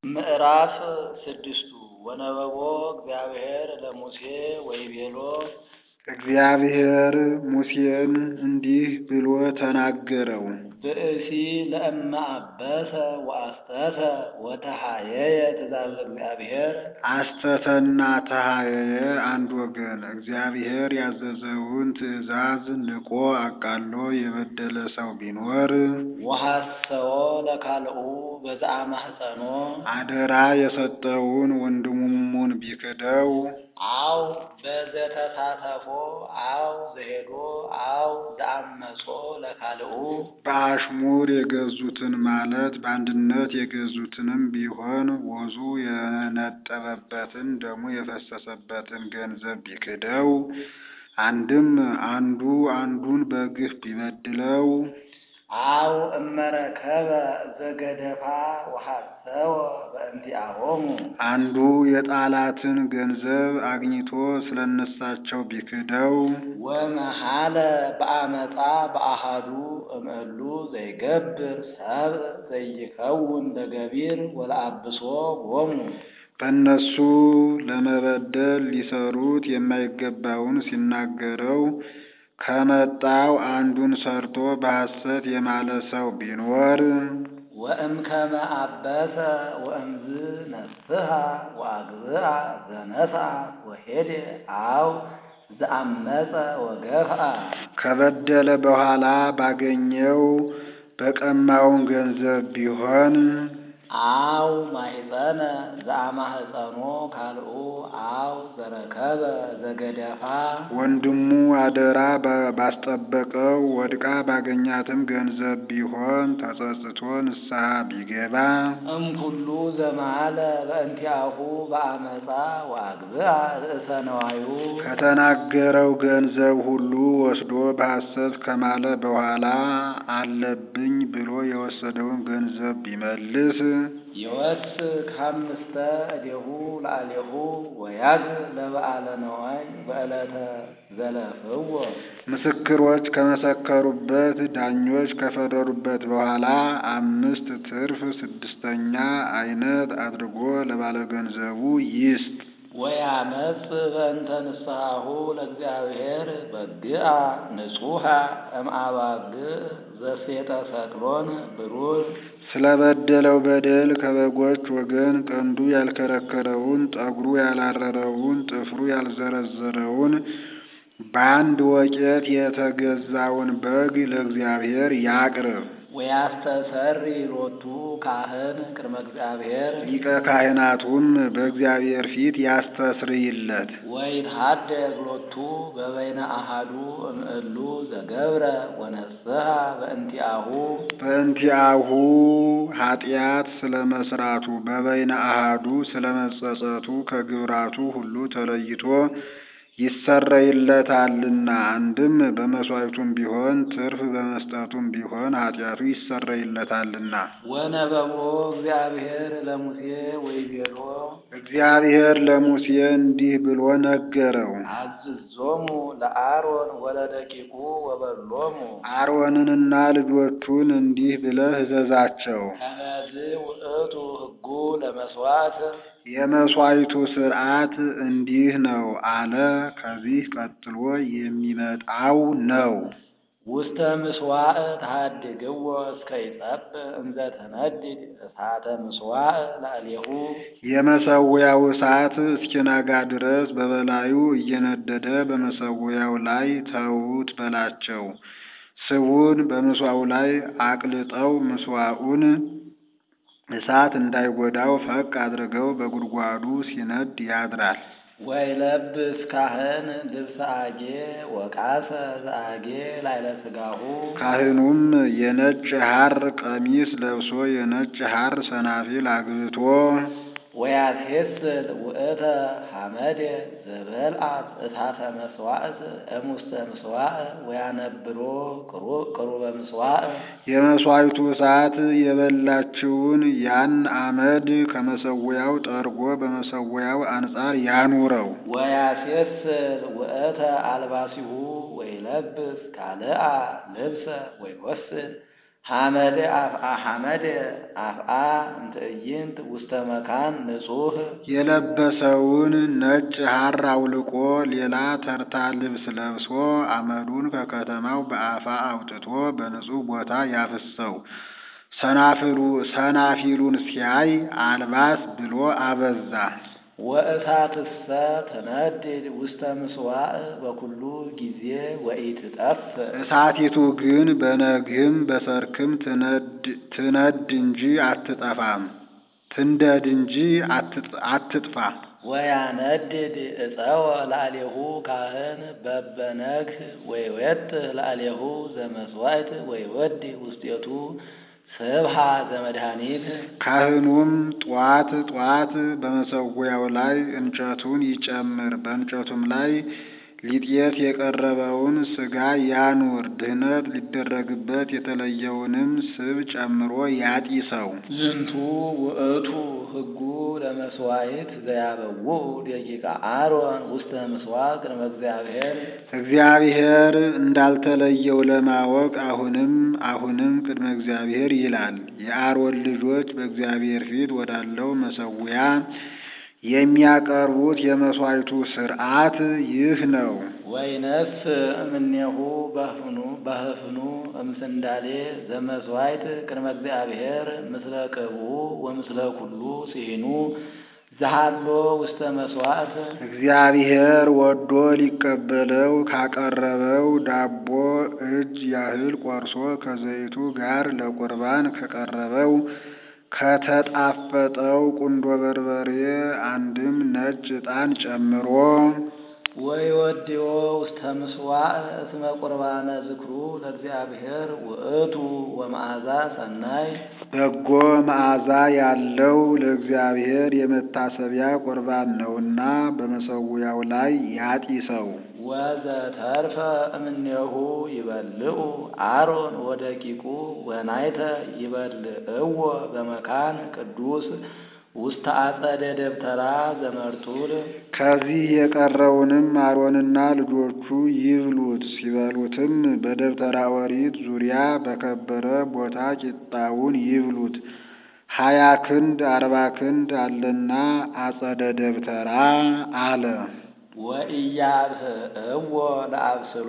ምዕራፍ 6 ወነበቦ እግዚአብሔር ለሙሴ ወይቤሎ እግዚአብሔር ሙሴን እንዲህ ብሎ ተናገረው። ብእሲ ለእመ አበሰ ወአስተተ ወተሃየየ ትእዛዘ እግዚአብሔር። አስተተና ተሃየየ አንድ ወገን። እግዚአብሔር ያዘዘውን ትእዛዝ ንቆ አቃሎ የበደለ ሰው ቢኖር ወሐሰዎ ለካልኡ በዘአማኅፀኖ አደራ የሰጠውን ወንድሙን ቢክደው አው በዘተሳተፎ አው ዘሄዶ አው ዘአመጾ ለካልኡ በአሽሙር የገዙትን ማለት በአንድነት የገዙትንም ቢሆን ወዙ የነጠበበትን ደሙ የፈሰሰበትን ገንዘብ ቢክደው አንድም አንዱ አንዱን በግፍ ቢበድለው አው እመረከበ ዘገደፋ ወሐሰወ በእንቲአሆሙ አንዱ የጣላትን ገንዘብ አግኝቶ ስለነሳቸው ቢክደው ወመሐለ በአመፃ በአሃዱ እምእሉ ዘይገብር ሰብእ ዘይከውን ለገቢር ወለአብሶ ሆሙ በእነሱ ለመበደል ሊሰሩት የማይገባውን ሲናገረው ከመጣው አንዱን ሰርቶ በሐሰት የማለ ሰው ቢኖር ወእምከመ አበሰ ወእምዝ ነስሐ ወአግብአ ዘነስአ ወሄደ አው ዘአመፀ ወገፍአ ከበደለ በኋላ ባገኘው በቀማውን ገንዘብ ቢሆን አው ማኅፀነ ዘአማኅፀኖ ካልኡ አው ዘረከበ ዘገደፋ ወንድሙ አደራ ባስጠበቀው ወድቃ ባገኛትም ገንዘብ ቢሆን ተጸጽቶ ንስሐ ቢገባ እምኩሉ ዘመሐለ በእንቲአሁ በአመፃ ወአግብአ ርእሰ ነዋዩ ከተናገረው ገንዘብ ሁሉ ወስዶ በሐሰት ከማለ በኋላ አለብኝ ብሎ የወሰደውን ገንዘብ ቢመልስ ይወስክ ሐምስተ እዴሁ ለአሌሁ ወያግ ለበዓለ ነዋይ በዕለተ ዘለፍዎ ምስክሮች ከመሰከሩበት ዳኞች ከፈረዱበት በኋላ 5 ትርፍ 6ኛ አይነት አድርጎ ለባለገንዘቡ ይስጥ። ወያመጽ በእንተ ንስሐሁ ለእግዚአብሔር በግአ ንጹሐ እምአባግዕ ዘሴጠ ሰቅሎን ብሩር ስለበደለው በደል ከበጎች ወገን ቀንዱ ያልከረከረውን ጠጉሩ ያላረረውን ጥፍሩ ያልዘረዘረውን በአንድ ወቄት የተገዛውን በግ ለእግዚአብሔር ያቅርብ። ወያስተሰሪ ሎቱ ካህን ቅድመ እግዚአብሔር ሊቀ ካህናቱም በእግዚአብሔር ፊት ያስተስርይለት። ወይትሐደግ ሎቱ በበይነ አሃዱ እምእሉ ዘገብረ ወነስሐ በእንቲአሁ ኃጢአት ስለመስራቱ በበይነ አሃዱ ስለመጸጸቱ ከግብራቱ ሁሉ ተለይቶ ይሰረይለታልና አንድም በመሥዋዕቱም ቢሆን ትርፍ በመስጠቱም ቢሆን ኃጢአቱ ይሰረይለታልና። ወነበቦ እግዚአብሔር ለሙሴ ወይቤሎ እግዚአብሔር ለሙሴ እንዲህ ብሎ ነገረው። አዝዞሙ ለአሮን ወለደቂቁ ወበሎሙ አሮንንና ልጆቹን እንዲህ ብለህ እዘዛቸው። ከመዝ ውእቱ ሕጉ ለመሥዋዕት የመሥዋዕቱ ሥርዓት እንዲህ ነው አለ። ከዚህ ቀጥሎ የሚመጣው ነው። ውስተ ምሥዋዕ ተሃድግዎ እስከ ይጸብእ እንዘ ተነድድ እሳተ ምሥዋዕ ላዕሌሁ የመሠዊያው እሳት እስኪነጋ ድረስ በበላዩ እየነደደ በመሠዊያው ላይ ተዉት በላቸው። ስቡን በምስዋው ላይ አቅልጠው ምስዋውን እሳት እንዳይጎዳው ፈቅ አድርገው በጉድጓዱ ሲነድ ያድራል። ወይለብስ ካህን ልብሰ አጌ ወቃሰ ዘአጌ ላዕለ ሥጋሁ ካህኑም የነጭ ሐር ቀሚስ ለብሶ የነጭ ሐር ሰናፊል አግብቶ ወያስሄስል ውእተ ሐመደ ዘበልዓት እሳተ መሥዋዕት እሙስተ ምሥዋዕ ወያነብሮ ቅሩበ ምሥዋዕ የመሥዋዕቱ እሳት የበላችውን ያን አመድ ከመሠዊያው ጠርጎ በመሠዊያው አንጻር ያኑረው። ወያስሄስል ውእተ አልባሲሁ ወይለብስ ካልአ ልብሰ ወይወስድ ሐመደ አፍአ ሐመደ አፍአ እምትዕይንት ውስተ መካን ንጹሕ የለበሰውን ነጭ ሐር አውልቆ ሌላ ተርታ ልብስ ለብሶ አመዱን ከከተማው በአፋ አውጥቶ በንጹሕ ቦታ ያፍሰው። ሰናፊሉን ሲያይ አልባስ ብሎ አበዛ። ወእሳትሰ ትነድድ ውስተ ምሥዋዕ በኩሉ ጊዜ ወኢትጠፍ እሳቲቱ ግን በነግህም በሰርክም ትነድ እንጂ አትጠፋም፣ ትንደድ እንጂ አትጥፋ። ወያነድድ ዕፀወ ላዕሌሁ ካህን በበነግህ ወይወጥ ላዕሌሁ ዘመሥዋዕት ወይወዲ ውስጤቱ ስብሃ ዘመድኃኒት ካህኑም ጧት ጧት በመሠዊያው ላይ እንጨቱን ይጨምር፣ በእንጨቱም ላይ ሊጤት የቀረበውን ሥጋ ያኑር። ድህነት ሊደረግበት የተለየውንም ስብ ጨምሮ ያጢሰው። ዝንቱ ውእቱ ሕጉ ለመሥዋዕት ዘያበውኡ ደቂቀ አሮን ውስተ ምሥዋዕ ቅድመ እግዚአብሔር እግዚአብሔር እንዳልተለየው ለማወቅ አሁንም ቅድመ እግዚአብሔር ይላል። የአሮን ልጆች በእግዚአብሔር ፊት ወዳለው መሠዊያ የሚያቀርቡት የመሥዋዕቱ ሥርዓት ይህ ነው። ወይነስ እምኔሁ በህፍኑ እምስንዳሌ ዘመሥዋዕት ቅድመ እግዚአብሔር ምስለ ቅብኡ ወምስለ ኩሉ ሲሂኑ ዘሃሎ ውስተ መሥዋዕት እግዚአብሔር ወዶ ሊቀበለው ካቀረበው ዳቦ እጅ ያህል ቆርሶ ከዘይቱ ጋር ለቁርባን ከቀረበው ከተጣፈጠው ቁንዶ በርበሬ አንድም ነጭ ዕጣን ጨምሮ ወይወድዮ ውስተ ምሥዋዕ እስመ ቁርባነ ዝክሩ ለእግዚአብሔር ውእቱ ወመዓዛ ሰናይ በጎ መዓዛ ያለው ለእግዚአብሔር የመታሰቢያ ቁርባን ነውና በመሠዊያው ላይ ያጢሰው። ወዘተርፈ እምኔሁ ይበልዑ አሮን ወደቂቁ ወናይተ ይበልዕዎ በመካን ቅዱስ ውስተ አጸደ ደብተራ ዘመርጡል ከዚህ የቀረውንም አሮንና ልጆቹ ይብሉት። ሲበሉትም በደብተራ ኦሪት ዙሪያ በከበረ ቦታ ቂጣውን ይብሉት። 20 ክንድ 40 ክንድ አለና አጸደ ደብተራ አለ። ወኢያብህዕዎ ለአብስሎ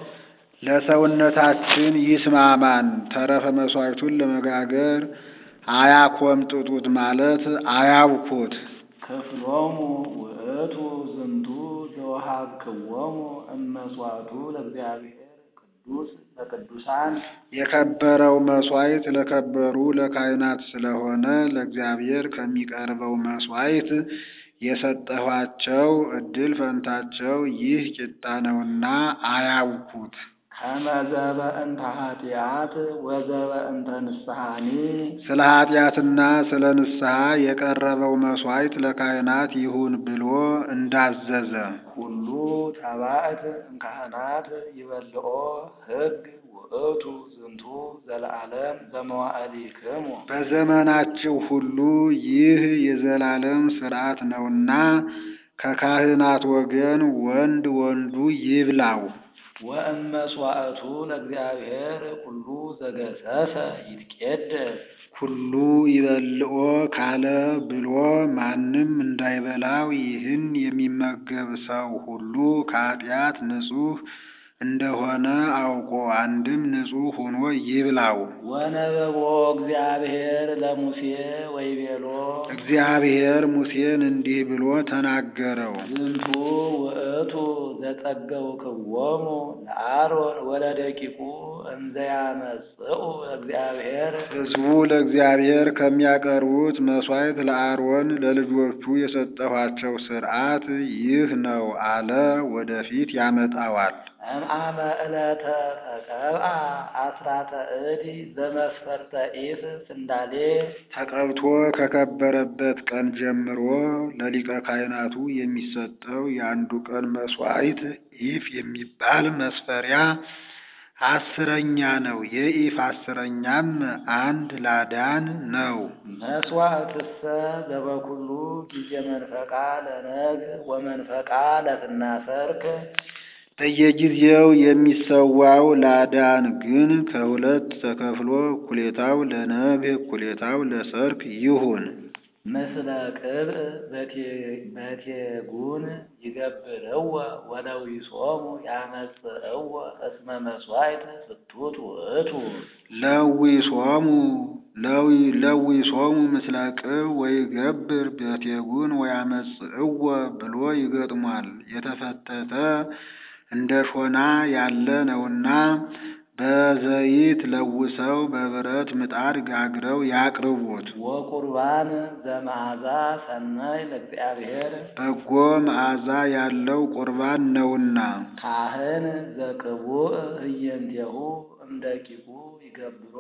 ለሰውነታችን ይስማማን። ተረፈ መሥዋዕቱን ለመጋገር አያኮምጥጡት ማለት አያብኩት። ክፍሎሙ ውእቱ ዝንቱ ዘወሀብክዎሙ እመሥዋዕቱ ለእግዚአብሔር ቅዱስ ለቅዱሳን የከበረው መሥዋዕት ለከበሩ ለካህናት ስለሆነ ለእግዚአብሔር ከሚቀርበው መሥዋዕት የሰጠኋቸው ዕድል ፈንታቸው ይህ ቂጣ ነውና አያውኩት። ከመ ዘበእንተ ኃጢአት ወዘበእንተ ንስሐኒ ስለ ኃጢአትና ስለ ንስሐ የቀረበው መሥዋዕት ለካህናት ይሁን ብሎ እንዳዘዘ ሁሉ ተባዕት እምካህናት ይበልዖ ሕግ ውእቱ ዝንቱ ዘለዓለም በመዋዕሊክሙ በዘመናችሁ ሁሉ ይህ የዘላለም ሥርዓት ነውና ከካህናት ወገን ወንድ ወንዱ ይብላው። ወእመሥዋዕቱ ለእግዚአብሔር ኩሉ ዘገሰሰ ይትቄደስ ሁሉ ይበልዖ ካለ ብሎ ማንም እንዳይበላው ይህን የሚመገብ ሰው ሁሉ ከኃጢአት ንጹሕ እንደሆነ አውቆ አንድም ንጹሕ ሆኖ ይብላው። ወነበቦ እግዚአብሔር ለሙሴ ወይቤሎ እግዚአብሔር ሙሴን እንዲህ ብሎ ተናገረው። ዝንቱ ውእቱ ዘጸገውክዎሙ ለአሮን ወለደቂቁ እንዘ ያመጽኡ እግዚአብሔር ሕዝቡ ለእግዚአብሔር ከሚያቀርቡት መሥዋዕት ለአሮን ለልጆቹ የሰጠኋቸው ሥርዓት ይህ ነው አለ። ወደፊት ያመጣዋል። እምአመ ዕለተ ተቀብአ አስራተ እድ ዘመስፈርተ ኢፍ ስንዳሌ ተቀብቶ ከከበረበት ቀን ጀምሮ ለሊቀ ካህናቱ የሚሰጠው የአንዱ ቀን መሥዋዕት ኢፍ የሚባል መስፈሪያ 10ኛ ነው። የኢፍ 10ኛም 1 ላዳን ነው። መሥዋዕትሰ ዘበኩሉ ጊዜ መንፈቃ ለነግ ወመንፈቃ ለትናሰርክ በየጊዜው የሚሰዋው ላዳን ግን ከሁለት ተከፍሎ እኩሌታው ለነግህ እኩሌታው ለሰርክ ይሁን። ምስለ ቅብእ በቴጉን ይገብርዎ ወለዊሶሙ ያመጽእዎ እስመ መሥዋዕት ፍቱት ውእቱ። ለዊሶሙ ምስለ ቅብእ ወይገብር በቴጉን ወያመጽእዎ ብሎ ይገጥሟል። የተፈተተ እንደ ሾና ያለ ነውና በዘይት ለውሰው በብረት ምጣድ ጋግረው ያቅርቡት። ወቁርባን ዘመዓዛ ሰናይ ለእግዚአብሔር በጎ መዓዛ ያለው ቁርባን ነውና። ካህን ዘቅቡእ ህየንቴሁ እምደቂቁ ይገብሮ።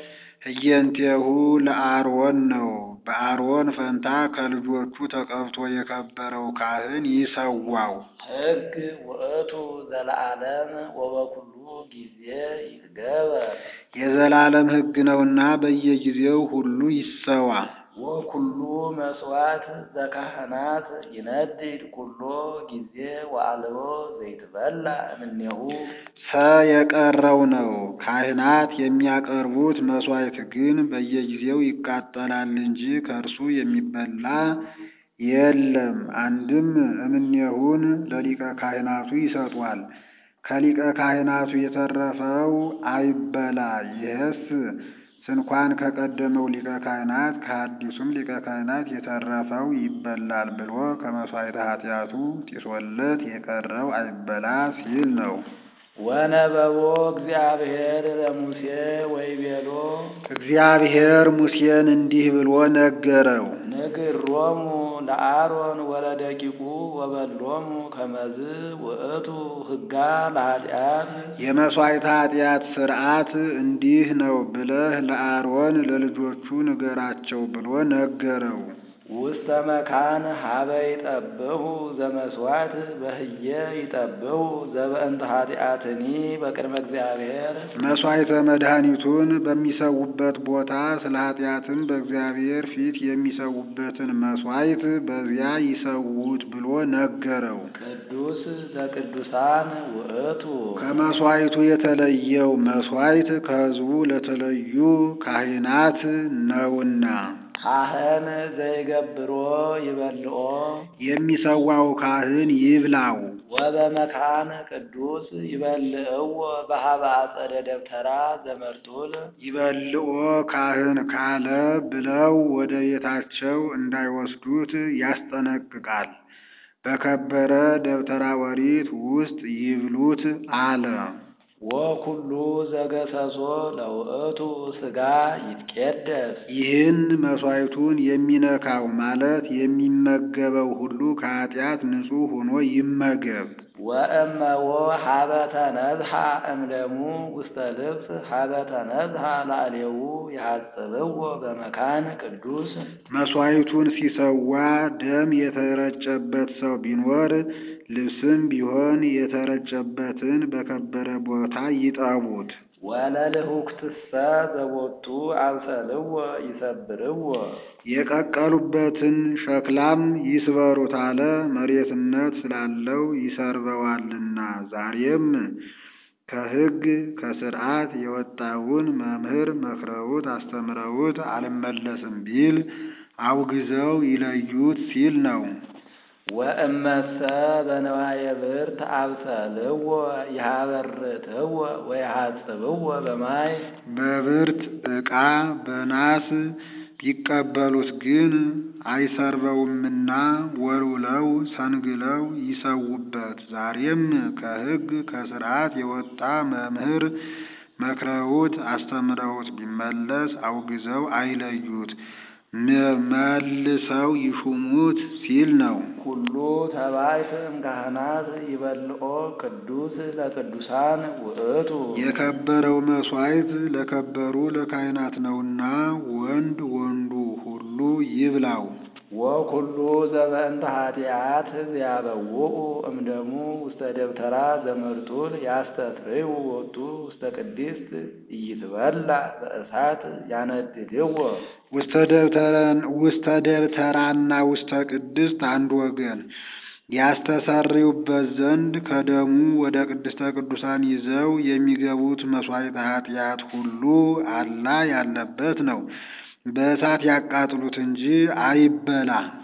ህየንቴሁ ለአሮን ነው። በአሮን ፈንታ ከልጆቹ ተቀብቶ የከበረው ካህን ይሰዋው። ሕግ ውእቱ ዘለዓለም ወበኩሉ ጊዜ ይትገበር። የዘላለም ሕግ ነውና በየጊዜው ሁሉ ይሰዋ። ወኩሉ መስዋዕት ዘካህናት ይነድድ ኩሎ ጊዜ ወአልቦ ዘይትበላ እምኔሁ። የቀረው ነው። ካህናት የሚያቀርቡት መስዋዕት ግን በየጊዜው ይቃጠላል እንጂ ከእርሱ የሚበላ የለም። አንድም እምኔሁን ለሊቀ ካህናቱ ይሰጧል። ከሊቀ ካህናቱ የተረፈው አይበላ። ይህስ ስንኳን ከቀደመው ሊቀ ካህናት ከአዲሱም ሊቀ ካህናት የተረፈው ይበላል ብሎ ከመሥዋዕተ ኃጢአቱ ጢሶለት የቀረው አይበላ ሲል ነው። ወነበቦ እግዚአብሔር ለሙሴ ወይቤሎ። እግዚአብሔር ሙሴን እንዲህ ብሎ ነገረው። ንግሮሙ ለአሮን ወለደቂቁ ወበሎሙ ከመዝ ውእቱ ሕጋ ለኃጢአት። የመሥዋዕተ ኃጢአት ሥርዓት እንዲህ ነው ብለህ ለአሮን ለልጆቹ ንገራቸው ብሎ ነገረው። ውስተ መካን ሀበ ይጠብሑ ዘመስዋዕት በህየ ይጠብሑ ዘበእንተ ኃጢአትኒ በቅድመ እግዚአብሔር። መሥዋዕተ መድኃኒቱን በሚሰዉበት ቦታ ስለ ኃጢአትም በእግዚአብሔር ፊት የሚሰዉበትን መሥዋዕት በዚያ ይሰዉት ብሎ ነገረው። ቅዱስ ዘቅዱሳን ውእቱ። ከመሥዋዕቱ የተለየው መሥዋዕት ከሕዝቡ ለተለዩ ካህናት ነውና። ካህን ዘይገብሮ ይበልዖ። የሚሰዋው ካህን ይብላው። ወበመካን ቅዱስ ይበልዕዎ በሀበ አጸደ ደብተራ ዘመርጡል። ይበልዖ ካህን ካለ ብለው ወደ ቤታቸው እንዳይወስዱት ያስጠነቅቃል። በከበረ ደብተራ ኦሪት ውስጥ ይብሉት አለ። ወኩሉ ዘገሰሶ ለውእቱ ሥጋ ይትቄደስ። ይህን መሥዋዕቱን የሚነካው ማለት የሚመገበው ሁሉ ከኃጢአት ንጹሕ ሆኖ ይመገብ። ወእመዎ ሀበ ተነዝሐ እምደሙ ውስተ ልብስ ሀበ ተነዝሐ ላዕሌው ይሐጽብዎ በመካን ቅዱስ። መሥዋዕቱን ሲሰዋ ደም የተረጨበት ሰው ቢኖር ልብስም ቢሆን የተረጨበትን በከበረ ቦታ ይጠቡት። ወለልሁክትሰ ዘቦቱ አብሰልዎ ይሰብርዎ። የቀቀሉበትን ሸክላም ይስበሩት አለ። መሬትነት ስላለው ይሰርበዋልና። ዛሬም ከሕግ ከሥርዓት የወጣውን መምህር መክረውት አስተምረውት አልመለስም ቢል አውግዘው ይለዩት ሲል ነው። ወእመሰ በነዋየ ብርት አብሰልዎ ይሃበርትዎ ወይሐጽብዎ በማይ። በብርት ዕቃ በናስ ቢቀበሉት ግን አይሰርበውምና ወልውለው ሰንግለው ይሰዉበት። ዛሬም ከሕግ ከሥርዓት የወጣ መምህር መክረውት አስተምረውት ቢመለስ አውግዘው አይለዩት፣ መልሰው ይሹሙት ሲል ነው። ኩሉ ተባዕት እምካህናት ይበልዖ ቅዱስ ለቅዱሳን ውእቱ። የከበረው መሥዋዕት ለከበሩ ለካህናት ነውና ወንድ ወንዱ ሁሉ ይብላው። ወኩሉ ዘበእንተ ኃጢአት ያበውኡ እምደሙ ውስተ ደብተራ ዘመርጡል ያስተስርዩ ወጡ ውስተ ቅድስት ኢይትበላ በእሳት ያነድድዎ። ውስተ ደብተራና ውስተ ቅድስት አንድ ወገን። ያስተሰርዩበት ዘንድ ከደሙ ወደ ቅድስተ ቅዱሳን ይዘው የሚገቡት መሥዋዕተ ኃጢአት ሁሉ አላ ያለበት ነው። በእሳት ያቃጥሉት እንጂ አይበላ።